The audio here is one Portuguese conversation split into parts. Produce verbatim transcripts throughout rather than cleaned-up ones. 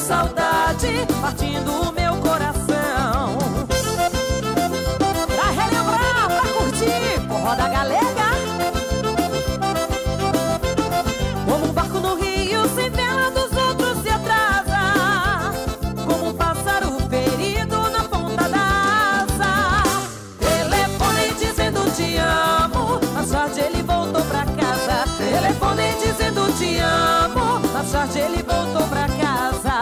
saudade partindo o meu coração. Pra relembrar, pra curtir, forró da galega. Como um barco no rio, sem vela dos outros se atrasa. Como um pássaro ferido na ponta da asa. Telefone dizendo te amo, à tarde ele voltou pra casa. Telefone dizendo te amo, à tarde ele voltou pra casa.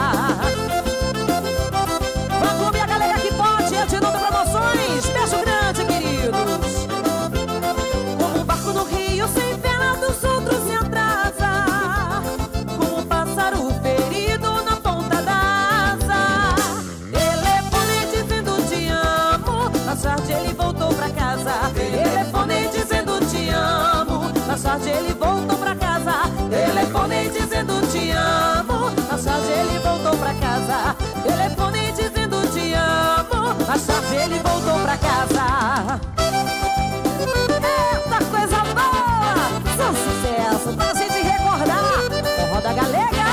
Fã Clube, a galera que pode, é de novo promoções. Beijo grande, queridos. Como um barco no rio, sem vela dos outros se atrasa. Como um pássaro ferido na ponta da asa. Telefone dizendo te amo, à tarde ele voltou pra casa. Telefone dizendo te amo, à tarde ele voltou pra casa. Telefone dizendo te amo, à tarde ele voltou pra casa. Telefone dizendo te amo, à tarde ele voltou pra casa. Eita coisa boa! Só sucesso pra gente recordar. Forró da galega.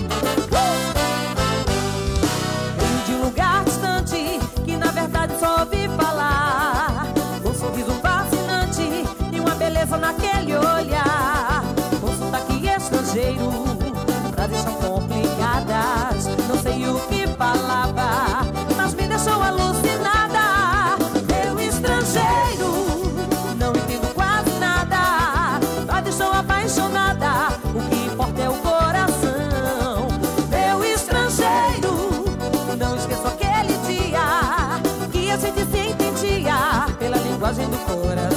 Veio de um lugar distante que na verdade só ouvi falar. Um sorriso fascinante e uma beleza naquele olhar. Um sotaque estrangeiro, frases tão complicadas. Não sei o que falava, mas me deixou alucinada. Eu estrangeiro, não entendo quase nada, mas deixou apaixonada. O que importa é o coração. Eu estrangeiro, não esqueço aquele dia que a gente se entendia pela linguagem do coração.